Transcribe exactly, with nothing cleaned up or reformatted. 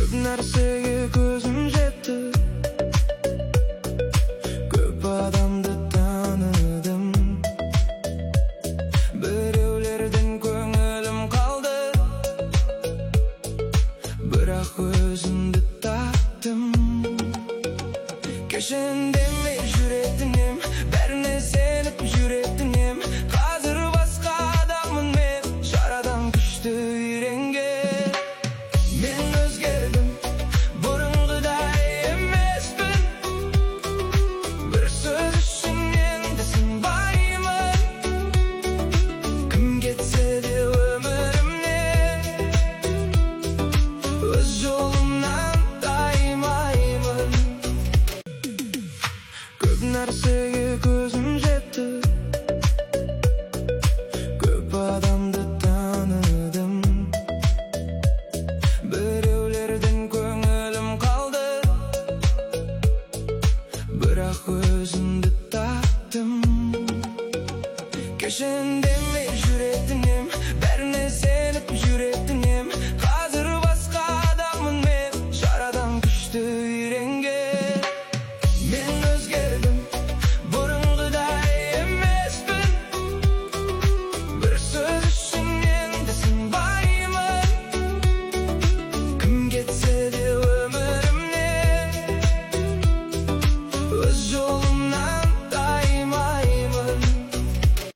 Көп нәрсеге көзім жетті, көп адамды таныдым. Біреулерден көңілім қалды, бірақ өзімді таптым. Кешірім демей жүректінем, бәріне сеніп жүректінем. Қазір басқа адаммын мен, шарадан күшті үйренген. Мен өзгердім, бұрынғыдай емеспін. Бір сөз үшін енді сынбаймын. Кім кетсе де өмірімнен, өз жолымнан таймаймын. Көп нәрсеге көзім жетті, көп адамды таныдым. Біреулерден көңілім қалды, бірақ өзімді таптым. Кешірім демей жүректінем, бәріне сеніп жүректінем.